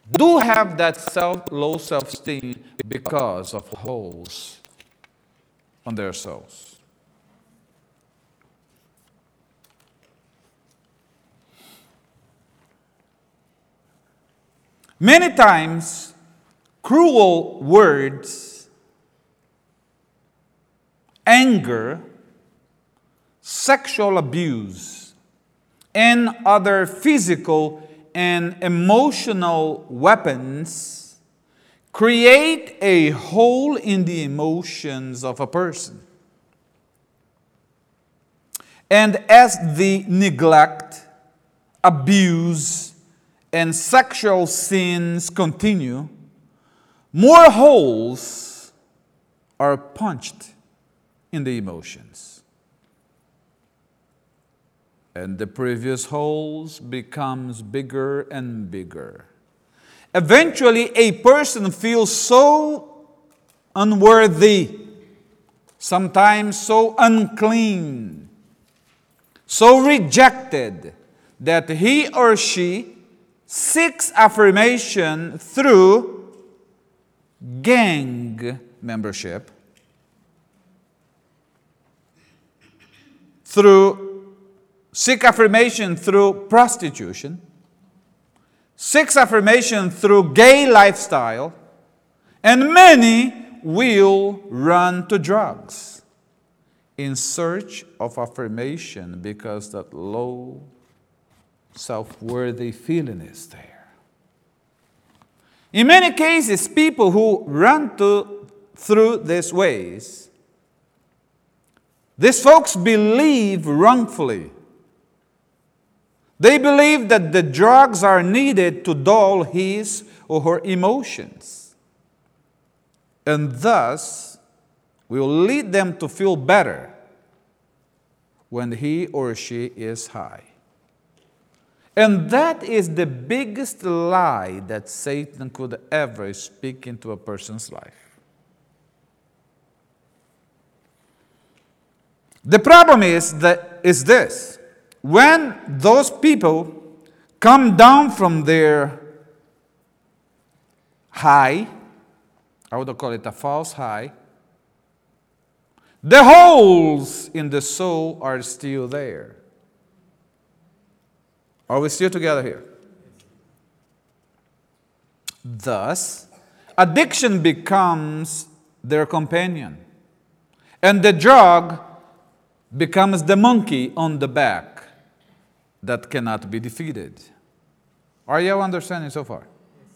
do have that low self-esteem because of holes on their souls. Many times, cruel words, anger, sexual abuse, and other physical and emotional weapons create a hole in the emotions of a person. And as the neglect, abuse, and sexual sins continue, more holes are punched in the emotions. And the previous holes becomes bigger and bigger. Eventually, a person feels so unworthy, sometimes so unclean, so rejected, that he or she seeks affirmation through gang membership, seek affirmation through prostitution, seeks affirmation through gay lifestyle, and many will run to drugs in search of affirmation because that low self-worthy feeling is there. In many cases, people who run through these ways, these folks believe wrongfully. They believe that the drugs are needed to dull his or her emotions, and thus will lead them to feel better when he or she is high. And that is the biggest lie that Satan could ever speak into a person's life. The problem is this. When those people come down from their high, I would call it a false high, the holes in the soul are still there. Are we still together here? Thus, addiction becomes their companion, and the drug becomes the monkey on the back that cannot be defeated. Are you understanding so far?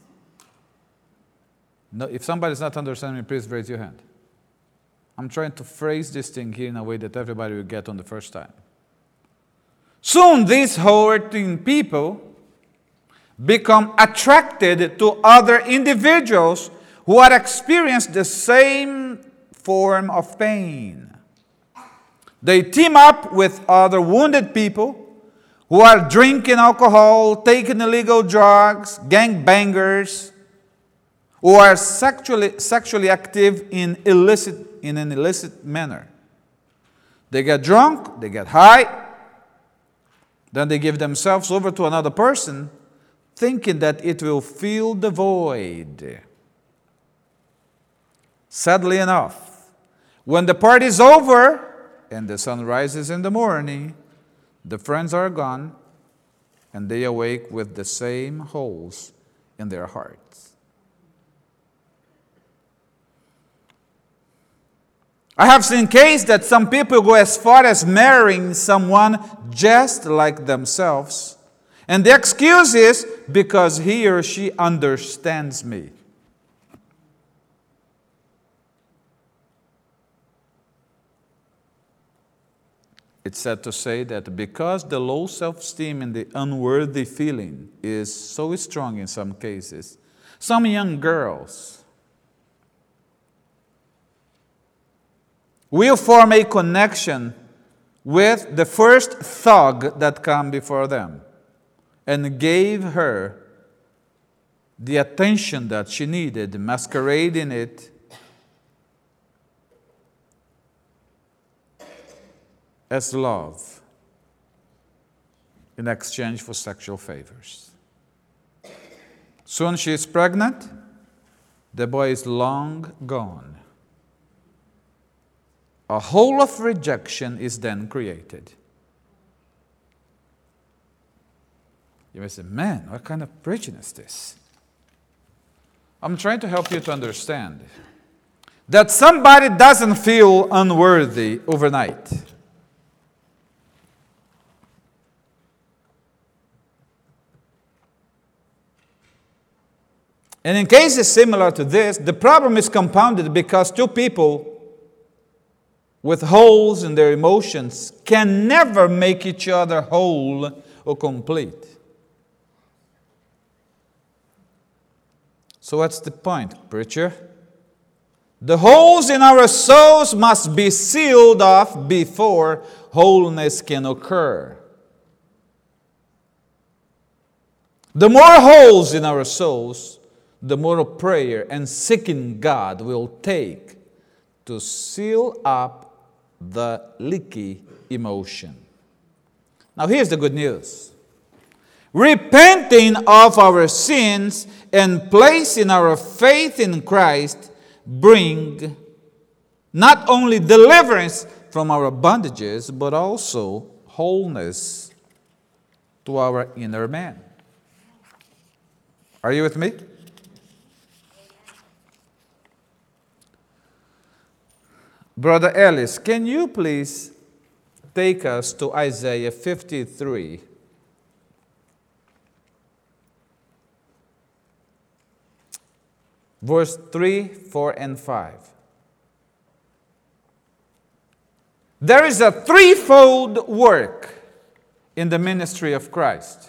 No, if somebody's not understanding me, please raise your hand. I'm trying to phrase this thing here in a way that everybody will get on the first time. Soon these hurting people become attracted to other individuals who are experiencing the same form of pain. They team up with other wounded people who are drinking alcohol, taking illegal drugs, gangbangers, who are sexually active in an illicit manner. They get drunk, they get high, then they give themselves over to another person, thinking that it will fill the void. Sadly enough, when the party is over and the sun rises in the morning, the friends are gone, and they awake with the same holes in their hearts. I have seen cases that some people go as far as marrying someone just like themselves, and the excuse is because he or she understands me. It's sad to say that because the low self-esteem and the unworthy feeling is so strong in some cases, some young girls will form a connection with the first thug that come before them and gave her the attention that she needed, masquerading it as love in exchange for sexual favors. Soon she is pregnant. The boy is long gone. A hole of rejection is then created. You may say, man, what kind of preaching is this? I'm trying to help you to understand that somebody doesn't feel unworthy overnight. And in cases similar to this, the problem is compounded because two people with holes in their emotions can never make each other whole or complete. So what's the point, preacher? The holes in our souls must be sealed off before wholeness can occur. The more holes in our souls, the more prayer and seeking God will take to seal up the leaky emotion. Now here's the good news. Repenting of our sins and placing our faith in Christ bring not only deliverance from our bondages, but also wholeness to our inner man. Are you with me? Brother Ellis, can you please take us to Isaiah 53? Verse 3, 4, and 5. There is a threefold work in the ministry of Christ.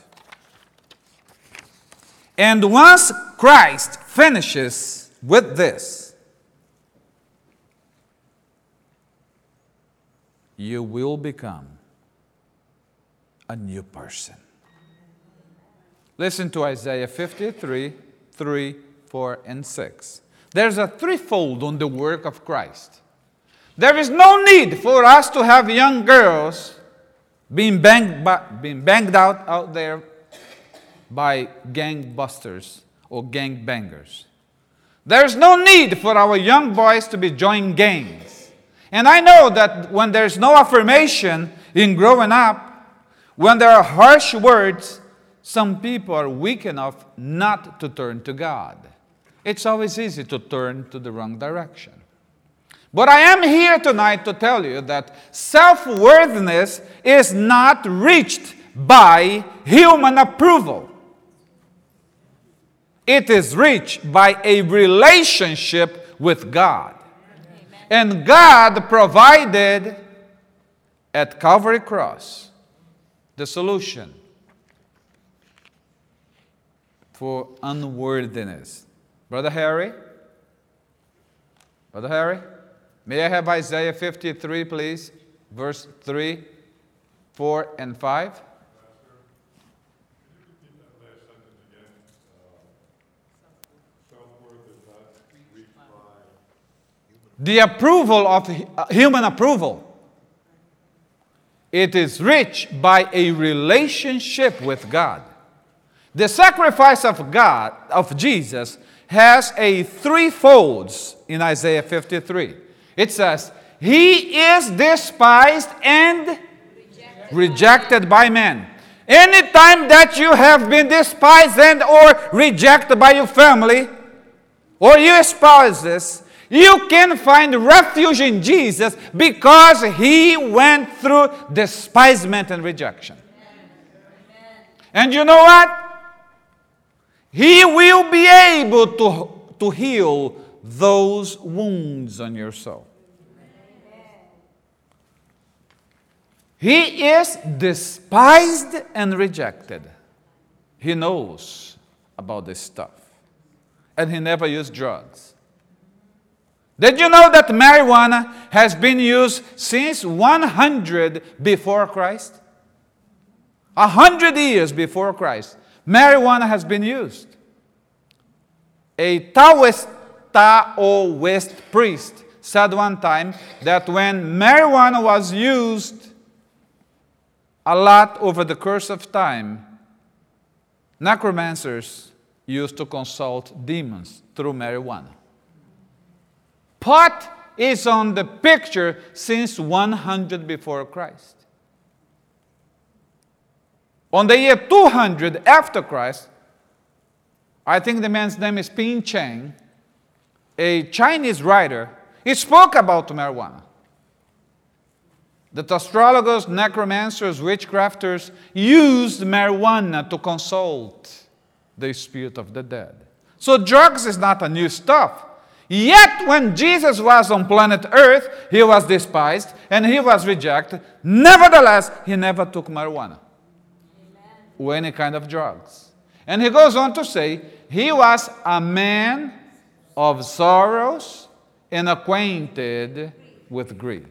And once Christ finishes with this, you will become a new person. Listen to Isaiah 53, 3, 4, and 6. There's a threefold on the work of Christ. There is no need for us to have young girls being banged out there by gangbusters or gangbangers. There's no need for our young boys to be joining gangs. And I know that when there's no affirmation in growing up, when there are harsh words, some people are weak enough not to turn to God. It's always easy to turn to the wrong direction. But I am here tonight to tell you that self-worthiness is not reached by human approval. It is reached by a relationship with God. Amen. And God provided at Calvary Cross the solution for unworthiness. Brother Harry? Brother Harry? May I have Isaiah 53, please? Verse 3, 4, and 5. The approval of human approval. It is reached by a relationship with God. The sacrifice of God, of Jesus, has a threefolds in Isaiah 53. It says, He is despised and rejected by men. Anytime that you have been despised and or rejected by your family or your spouses, you can find refuge in Jesus because He went through despisement and rejection. And you know what? He will be able to heal those wounds on your soul. He is despised and rejected. He knows about this stuff. And he never used drugs. Did you know that marijuana has been used since 100 before Christ? 100 years before Christ. Marijuana has been used. A Taoist priest said one time that when marijuana was used a lot over the course of time, necromancers used to consult demons through marijuana. Pot is on the picture since 100 before Christ. On the year 200 after Christ, I think the man's name is Ping Cheng, a Chinese writer, he spoke about marijuana. That astrologers, necromancers, witchcrafters used marijuana to consult the spirit of the dead. So drugs is not a new stuff. Yet when Jesus was on planet Earth, he was despised and he was rejected. Nevertheless, he never took marijuana or any kind of drugs. And he goes on to say, he was a man of sorrows and acquainted with grief.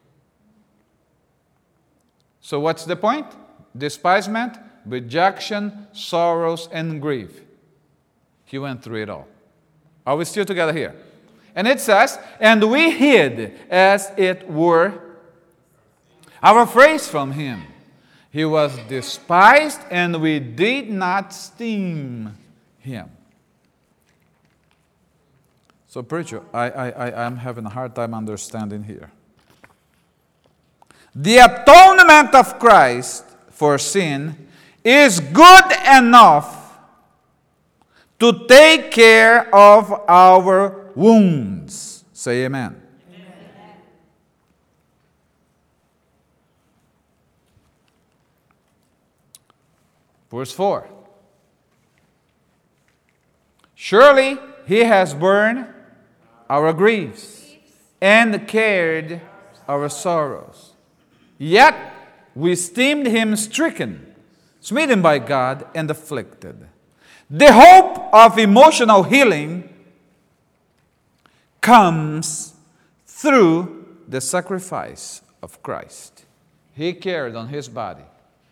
So what's the point? Despisement, rejection, sorrows, and grief. He went through it all. Are we still together here? And it says, and we hid, as it were, our face from him. He was despised, and we did not esteem him. So, preacher, I'm having a hard time understanding here. The atonement of Christ for sin is good enough to take care of our wounds. Say amen. Amen. Verse 4. Surely he has borne our griefs and carried our sorrows. Yet we esteemed him stricken, smitten by God, and afflicted. The hope of emotional healing comes through the sacrifice of Christ. He carried on his body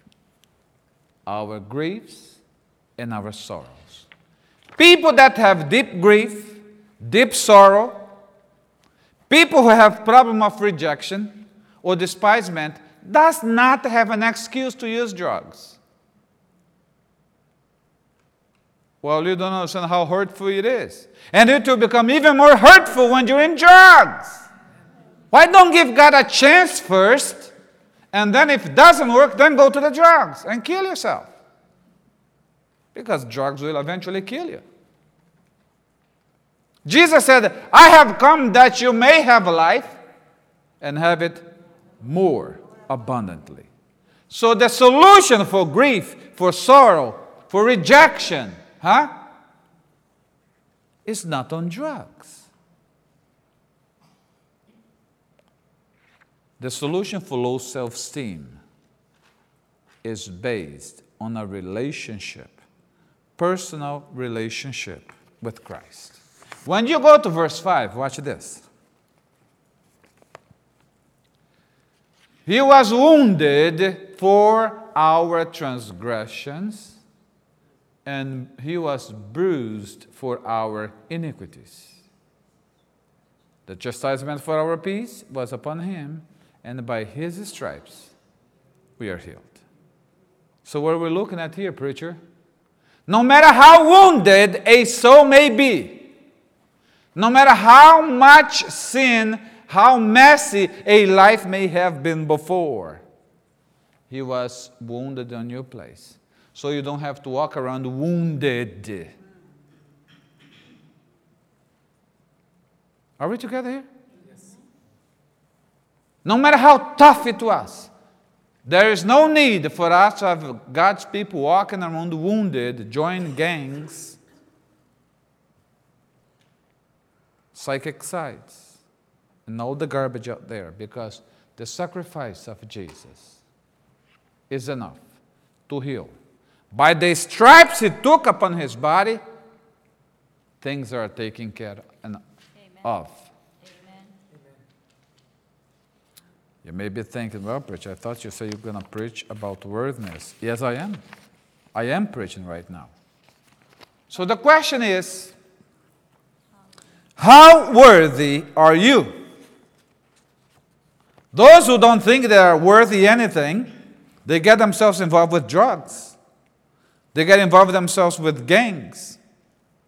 our griefs and our sorrows. People that have deep grief, deep sorrow, people who have problem of rejection or despisement, does not have an excuse to use drugs. Well, you don't understand how hurtful it is. And it will become even more hurtful when you're in drugs. Why don't give God a chance first, and then if it doesn't work, then go to the drugs and kill yourself? Because drugs will eventually kill you. Jesus said, I have come that you may have life and have it more abundantly. So the solution for grief, for sorrow, for rejection, is not on drugs. The solution for low self-esteem is based on a relationship, personal relationship with Christ. When you go to verse 5, watch this. He was wounded for our transgressions, and he was bruised for our iniquities. The chastisement for our peace was upon him, and by his stripes we are healed. So what are we looking at here, preacher? No matter how wounded a soul may be, no matter how much sin, how messy a life may have been before, he was wounded on your place. So you don't have to walk around wounded. Are we together here? Yes. No matter how tough it was, there is no need for us to have God's people walking around wounded, join gangs, psychic sites, and all the garbage out there, because the sacrifice of Jesus is enough to heal. By the stripes he took upon his body, things are taken care of. Amen. You may be thinking, well, preacher, I thought you said you're going to preach about worthiness. Yes, I am. I am preaching right now. So the question is, how worthy are you? Those who don't think they are worthy anything, they get themselves involved with drugs. They get involved themselves with gangs.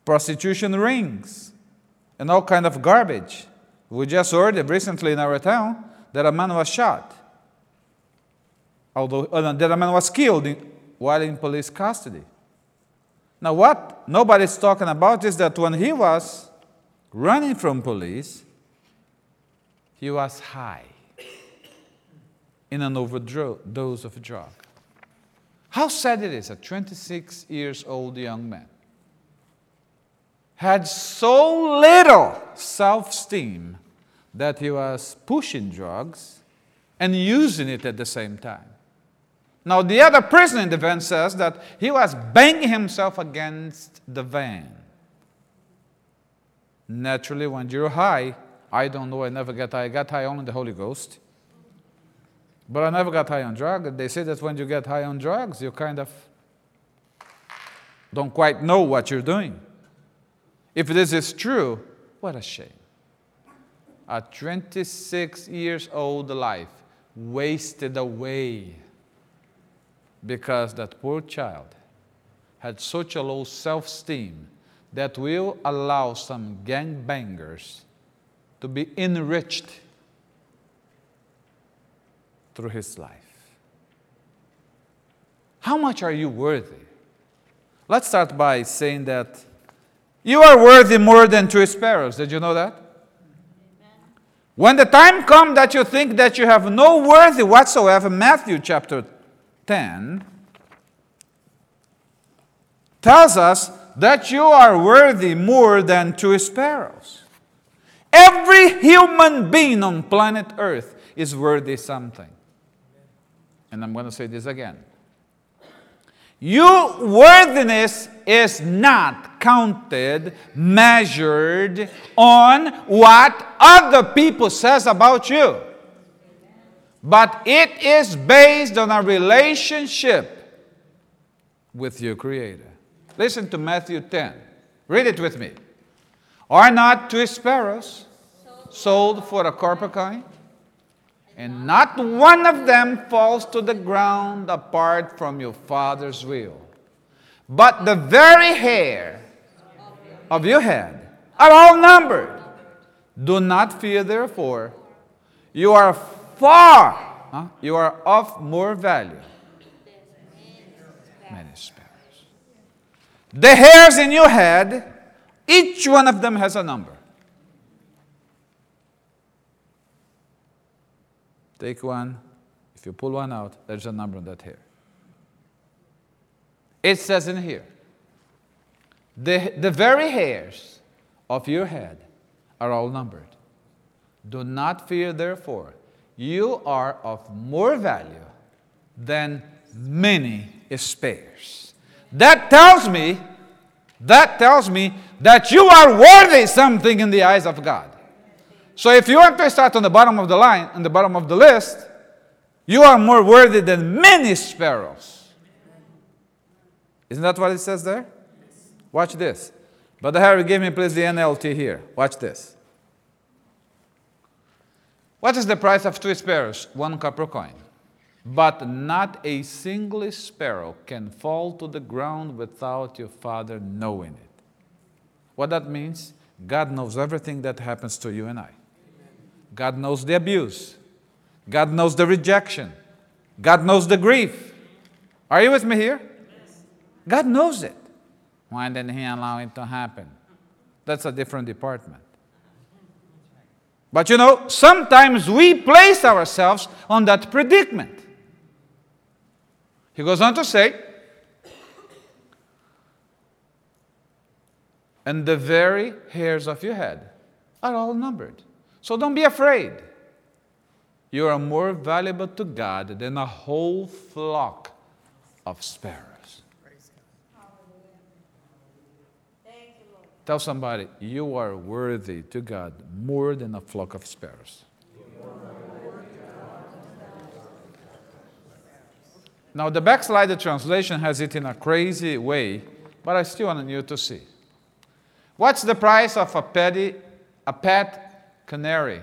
prostitution rings, and all kind of garbage. We just heard recently in our town that a man was shot, that a man was killed while in police custody. Now what nobody's talking about is that when he was running from police, he was high in an overdose of drug. How sad it is, a 26 years old young man had so little self-esteem that he was pushing drugs and using it at the same time. Now, the other prisoner in the van says that he was banging himself against the van. Naturally, when you're high, I don't know, I never get high. I got high only in the Holy Ghost. But I never got high on drugs. They say that when you get high on drugs, you kind of don't quite know what you're doing. If this is true, what a shame. A 26 years old life wasted away because that poor child had such a low self-esteem that will allow some gangbangers to be enriched through his life. How much are you worthy? Let's start by saying that you are worthy more than 2 sparrows. Did you know that? Amen. When the time comes that you think that you have no worthy whatsoever, Matthew chapter 10 tells us that you are worthy more than 2 sparrows. Every human being on planet Earth is worthy something. And I'm going to say this again. Your worthiness is not counted, measured on what other people says about you. But it is based on a relationship with your Creator. Listen to Matthew 10. Read it with me. Are not 2 sparrows sold for a copper coin? And not one of them falls to the ground apart from your Father's will. But the very hair of your head are all numbered. Do not fear, therefore. You are you are of more value. Many sparrows. The hairs in your head, each one of them has a number. Take one. If you pull one out, there's a number on that hair. It says in here, the very hairs of your head are all numbered. Do not fear, therefore. You are of more value than many sparrows. That tells me that you are worthy something in the eyes of God. So if you want to start on the bottom of the line, on the bottom of the list, you are more worthy than many sparrows. Isn't that what it says there? Watch this. But Harry, give me please the NLT here. Watch this. What is the price of 2 sparrows? 1 copper coin. But not a single sparrow can fall to the ground without your Father knowing it. What that means? God knows everything that happens to you and I. God knows the abuse. God knows the rejection. God knows the grief. Are you with me here? God knows it. Why didn't He allow it to happen? That's a different department. But you know, sometimes we place ourselves on that predicament. He goes on to say, and the very hairs of your head are all numbered. So don't be afraid. You are more valuable to God than a whole flock of sparrows. Tell somebody, you are worthy to God more than a flock of sparrows. Now, the backslided translation has it in a crazy way, but I still want you to see. What's the price of a pet canary?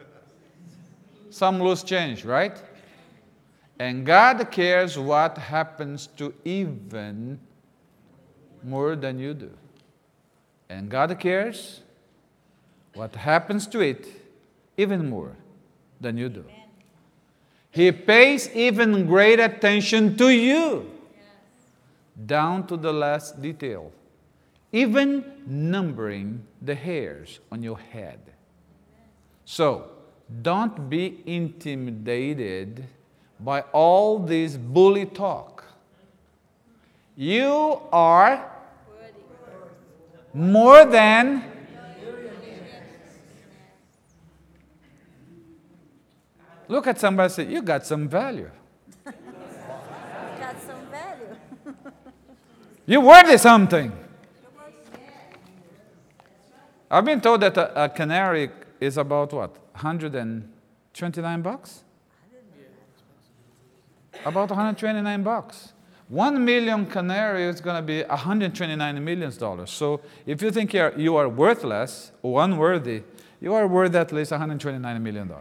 Some loose change, right? And God cares what happens to even more than you do. And God cares what happens to it even more than you do. He pays even great attention to you, down to the last detail, even numbering the hairs on your head. So, don't be intimidated by all this bully talk. You are more than look at somebody and say, you got some value. Got some value. You're worthy something. I've been told that a canary is about what? $129? About $129. 1 million canary is going to be $129 million. So if you think you are worthless or unworthy, you are worth at least $129 million.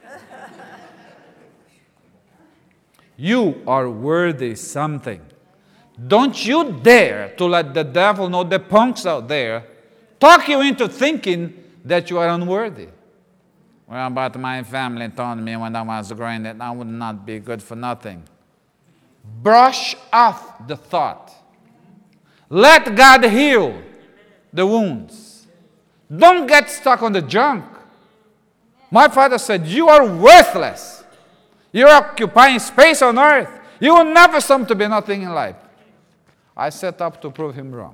You are worthy something. Don't you dare to let the devil know, the punks out there, talk you into thinking that you are unworthy. Well, but my family told me when I was growing that I would not be good for nothing. Brush off the thought. Let God heal the wounds. Don't get stuck on the junk. My father said, you are worthless. You're occupying space on earth. You will never sum to be nothing in life. I set up to prove him wrong.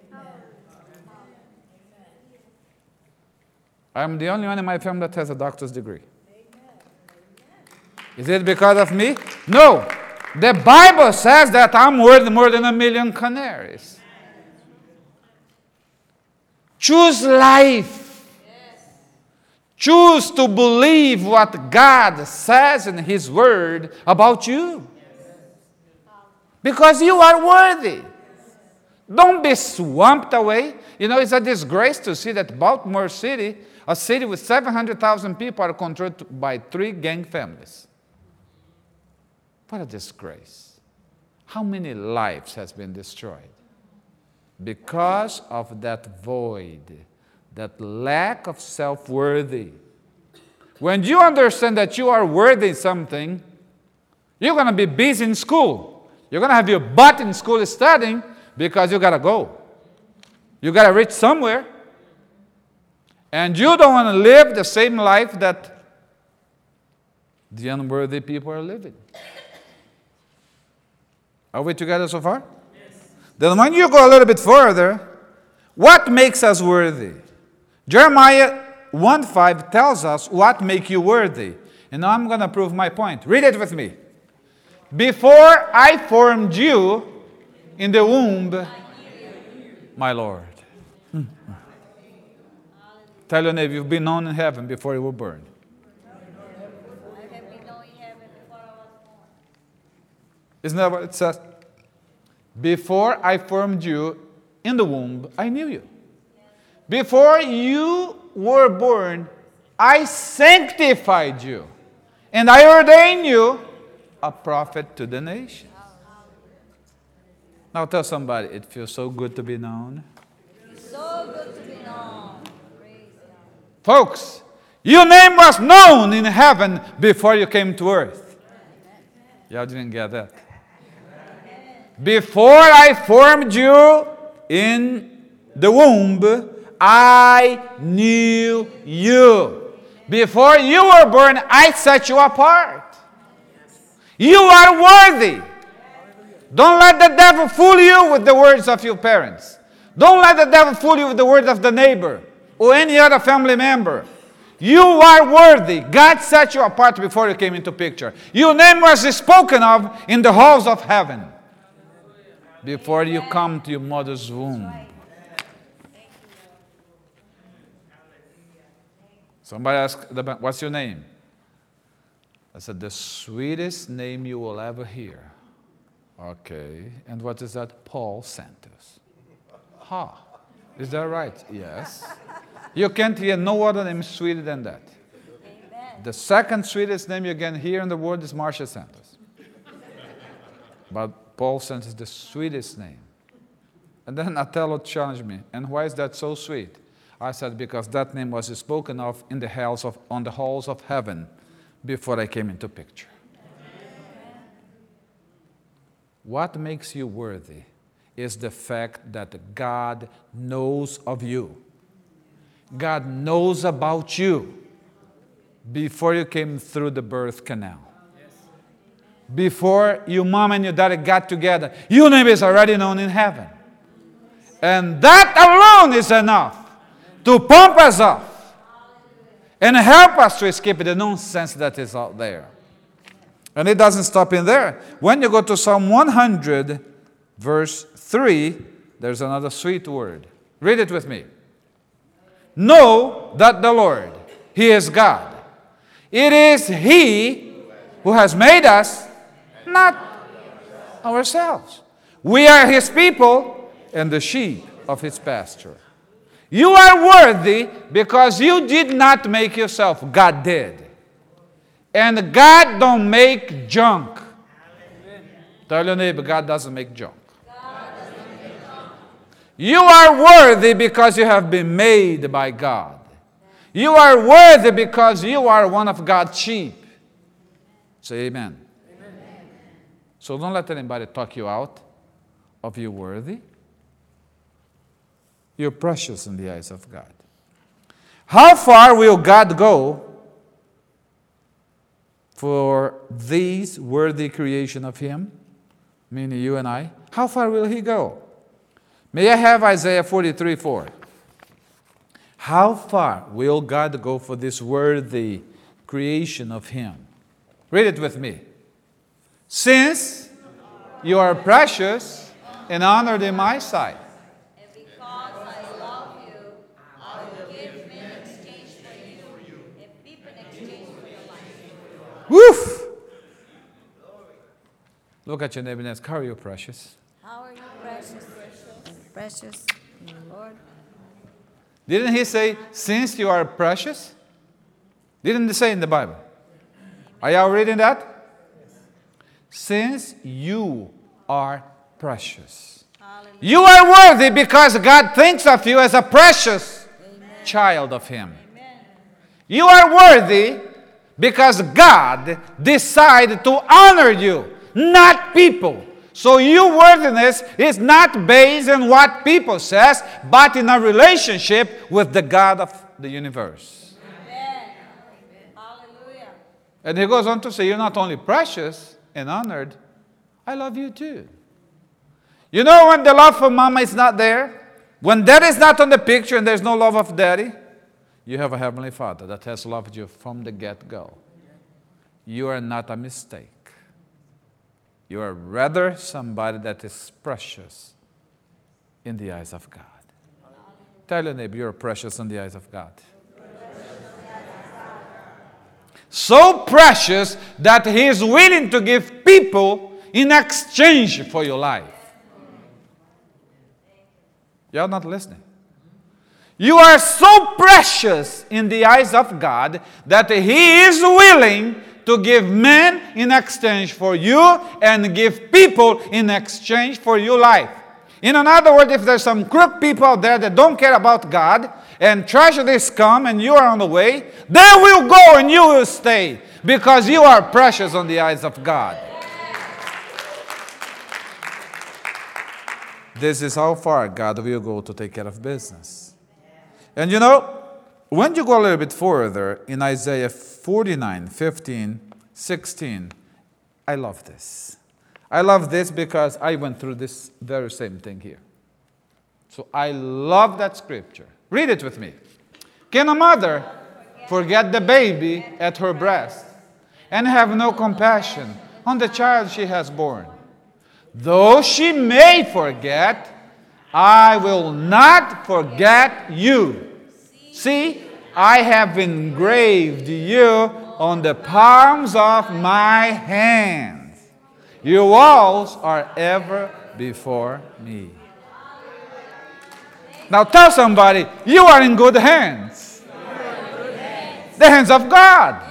I'm the only one in my family that has a doctor's degree. Is it because of me? No. The Bible says that I'm worth more than 1 million canaries. Choose life. Choose to believe what God says in His Word about you. Because you are worthy. Don't be swamped away. You know, it's a disgrace to see that Baltimore City, a city with 700,000 people, are controlled by 3 gang families. What a disgrace. How many lives has been destroyed? Because of that void, that lack of self-worthy. When you understand that you are worthy something, you're going to be busy in school. You're going to have your butt in school studying because you got to go. You got to reach somewhere. And you don't want to live the same life that the unworthy people are living. Are we together so far? Yes. Then when you go a little bit further, what makes us worthy? Jeremiah 1:5 tells us what makes you worthy. And now I'm going to prove my point. Read it with me. Before I formed you in the womb, my Lord. Tell your neighbor, you've been known in heaven before you were born. Isn't that what it says? Before I formed you in the womb, I knew you. Before you were born, I sanctified you. And I ordained you a prophet to the nations. Now tell somebody, it feels so good to be known. So good to be known. Folks, your name was known in heaven before you came to earth. Y'all didn't get that. Before I formed you in the womb, I knew you. Before you were born, I set you apart. You are worthy. Don't let the devil fool you with the words of your parents. Don't let the devil fool you with the words of the neighbor or any other family member. You are worthy. God set you apart before you came into picture. Your name was spoken of in the halls of heaven before you come to your mother's womb. Somebody asked, what's your name? I said, the sweetest name you will ever hear. Okay, and what is that? Paul Santos. Ha, is that right? Yes. You can't hear no other name sweeter than that. Amen. The second sweetest name you can hear in the world is Marcia Santos. But Paul Santos is the sweetest name. And then Othello challenged me. And why is that so sweet? I said, because that name was spoken of in the on the halls of heaven before I came into picture. What makes you worthy is the fact that God knows of you. God knows about you before you came through the birth canal. Before your mom and your daddy got together, your name is already known in heaven. And that alone is enough to pump us up and help us to escape the nonsense that is out there. And it doesn't stop in there. When you go to Psalm 100, verse 3, there's another sweet word. Read it with me. Know that the Lord, He is God. It is He who has made us, not ourselves. We are His people and the sheep of His pasture. You are worthy because you did not make yourself. God did. And God don't make junk. Tell your neighbor, God doesn't make junk. You are worthy because you have been made by God. You are worthy because you are one of God's sheep. Say amen. So don't let anybody talk you out of your worthy. You're precious in the eyes of God. How far will God go for these worthy creation of Him, meaning you and I? How far will He go? May I have Isaiah 43:4? How far will God go for this worthy creation of Him? Read it with me. Since you are precious and honored in my sight. And because I love you, I will give men in exchange for you, and people in exchange for your life. Woof! Look at your neighbor and ask, how are you precious? How are you precious? Precious in the Lord. Didn't He say, since you are precious? Didn't He say in the Bible? Are y'all reading that? Since you are precious. Hallelujah. You are worthy because God thinks of you as a precious child of Him. Amen. You are worthy because God decided to honor you, not people. So your worthiness is not based on what people says, but in a relationship with the God of the universe. Amen. Hallelujah. And He goes on to say, you're not only precious and honored, I love you too. You know when the love for mama is not there, when daddy is not on the picture and there's no love of daddy, you have a Heavenly Father that has loved you from the get-go. You are not a mistake. You are rather somebody that is precious in the eyes of God. Tell your neighbor, you're precious in the eyes of God. So precious that He is willing to give people in exchange for your life. You're not listening. You are so precious in the eyes of God that He is willing to give men in exchange for you and give people in exchange for your life. In other words, if there's some crook people out there that don't care about God and tragedies come and you are on the way, they will go and you will stay because you are precious on the eyes of God. This is how far God will go to take care of business. And you know, when you go a little bit further in Isaiah 49, 15, 16, I love this. I love this because I went through this very same thing here. So I love that scripture. Read it with me. Can a mother forget the baby at her breast and have no compassion on the child she has born? Though she may forget, I will not forget you. See, I have engraved you on the palms of my hands. Your walls are ever before me. Now tell somebody, you are in good hands. The hands of God.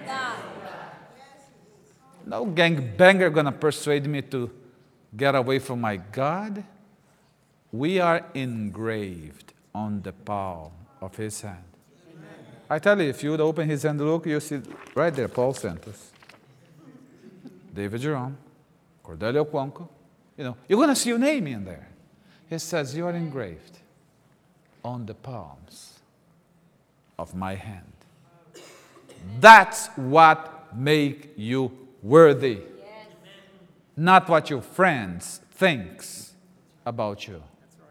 No gangbanger going to persuade me to get away from my God. We are engraved on the palm of his hand. Amen. I tell you, if you would open his hand and look, you see right there, Paul Santos, David Jerome, Cordelio Cuonco. You're going to see your name in there. It says you are engraved on the palms of my hand. That's what makes you worthy. Yes. Not what your friends think about you.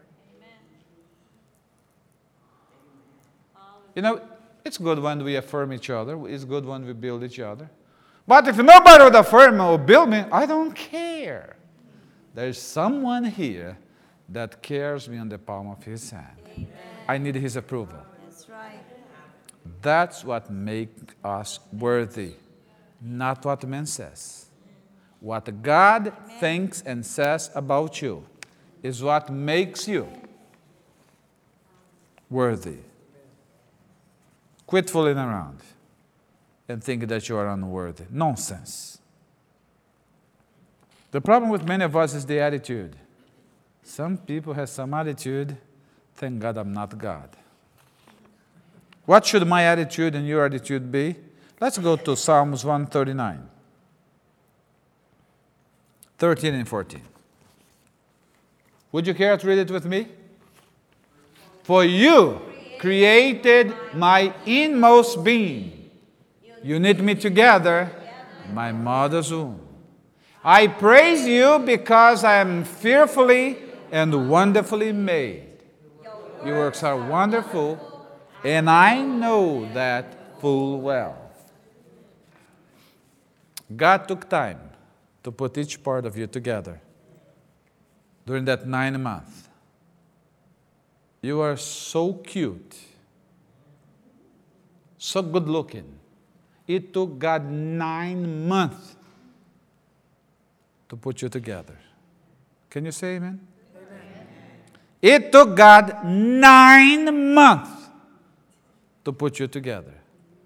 Amen. It's good when we affirm each other. It's good when we build each other. But if nobody would affirm or build me, I don't care. There's someone here that cares me on the palm of his hand. Amen. I need his approval. That's right. That's what makes us worthy, not what man says. What God thinks and says about you is what makes you worthy. Quit fooling around and think that you are unworthy. Nonsense. The problem with many of us is the attitude. Some people have some attitude. Thank God I'm not God. What should my attitude and your attitude be? Let's go to Psalms 139. 13 and 14. Would you care to read it with me? For you created my inmost being. You knit me together in my mother's womb. I praise you because I am fearfully and wonderfully made. Your works are wonderful, and I know that full well. God took time to put each part of you together during that 9 months. You are so cute, so good looking. It took God 9 months to put you together. Can you say amen? Amen. It took God 9 months to put you together.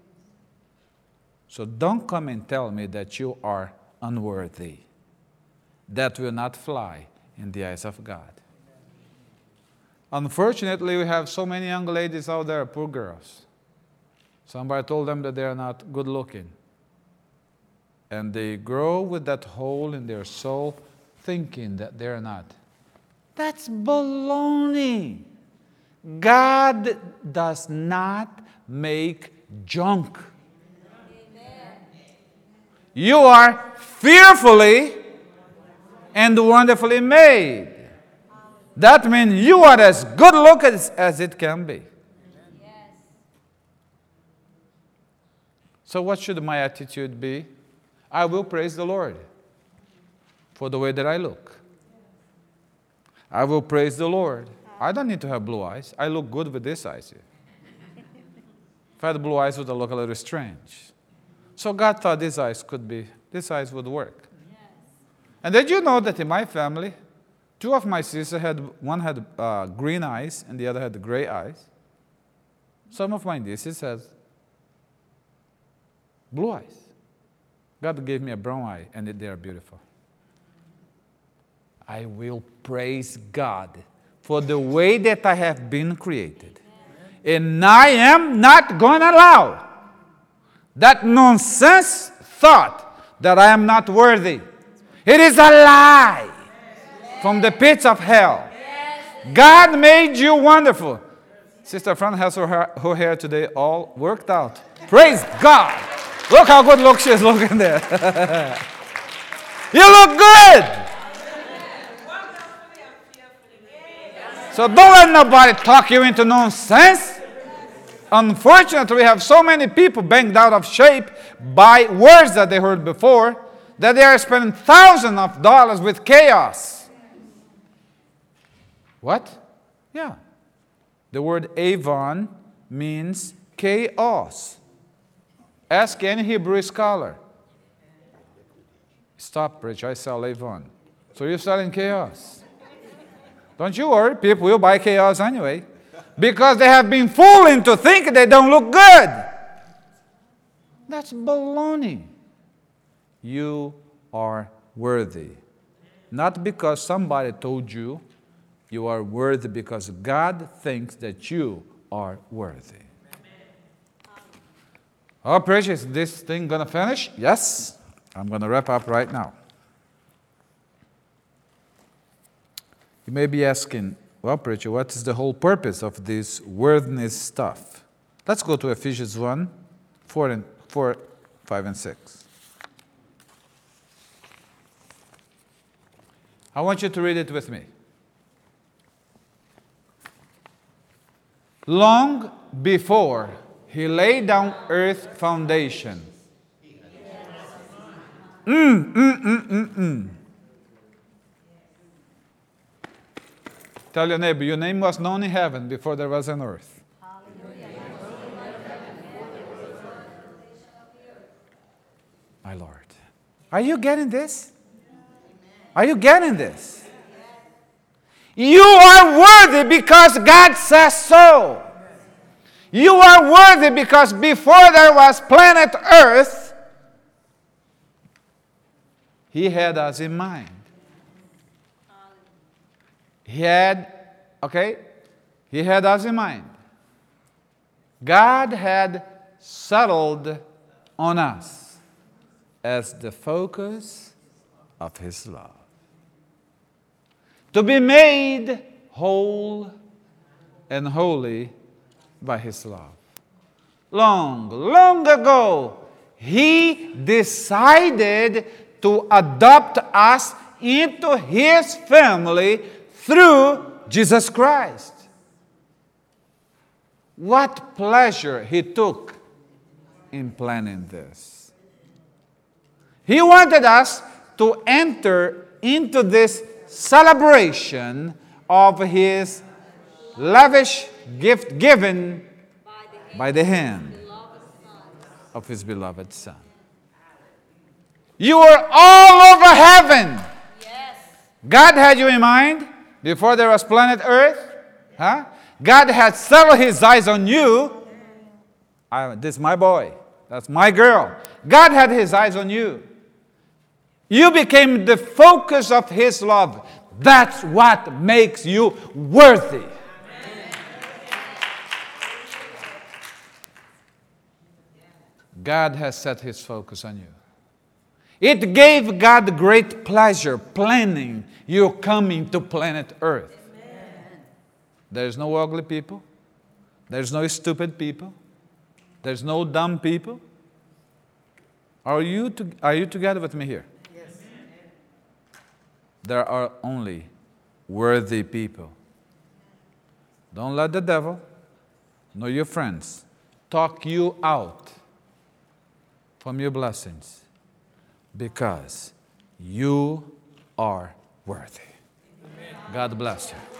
So don't come and tell me that you are unworthy. That will not fly in the eyes of God. Unfortunately, we have so many young ladies out there, poor girls. Somebody told them that they are not good looking. And they grow with that hole in their soul, thinking that they're not. That's baloney. God does not make junk. Amen. You are fearfully and wonderfully made. That means you are as good looking as it can be. Yes. So what should my attitude be? I will praise the Lord for the way that I look. I will praise the Lord. I don't need to have blue eyes. I look good with this eyes here. If I had blue eyes, it would look a little strange. So God thought these eyes would work. Yes. And did you know that in my family, 2 of my sisters one had green eyes and the other had gray eyes. Some of my nieces had blue eyes. God gave me a brown eye, and they are beautiful. I will praise God for the way that I have been created. And I am not going to allow that nonsense thought that I am not worthy. It is a lie from the pits of hell. God made you wonderful. Sister Fran has her hair today all worked out. Praise God. Look how good look she is looking there. You look good. So don't let nobody talk you into nonsense. Unfortunately, we have so many people banged out of shape by words that they heard before that they are spending thousands of dollars with chaos. What? Yeah. The word Avon means chaos. Ask any Hebrew scholar. Stop, Rich, I sell Avon. So you're selling chaos. Don't you worry, people will buy chaos anyway. Because they have been fooled into thinking they don't look good. That's baloney. You are worthy. Not because somebody told you, You are worthy because God thinks that you are worthy. Oh, precious, this thing gonna finish? Yes. I'm gonna wrap up right now. You may be asking, well, preacher, what is the whole purpose of this worthiness stuff? Let's go to Ephesians 1, 4, 5, and 6. I want you to read it with me. Long before he laid down earth's foundation. Tell your neighbor, your name was known in heaven before there was an earth. My Lord. Are you getting this? Are you getting this? You are worthy because God says so. You are worthy because before there was planet Earth, He had us in mind. He had us in mind. God had settled on us as the focus of His love. To be made whole and holy by His love. Long ago, He decided to adopt us into His family through Jesus Christ. What pleasure He took in planning this. He wanted us to enter into this celebration of His lavish gift given by the hand of His beloved Son. You were all over heaven. Yes. God had you in mind before there was planet Earth. Huh? God had settled His eyes on you. This is my boy. That's my girl. God had His eyes on you. You became the focus of His love. That's what makes you worthy. God has set His focus on you. It gave God great pleasure planning you coming to planet Earth. There's no ugly people. There's no stupid people. There's no dumb people. Are you together with me here? Yes. There are only worthy people. Don't let the devil nor your friends talk you out from your blessings, because you are worthy. Amen. God bless you.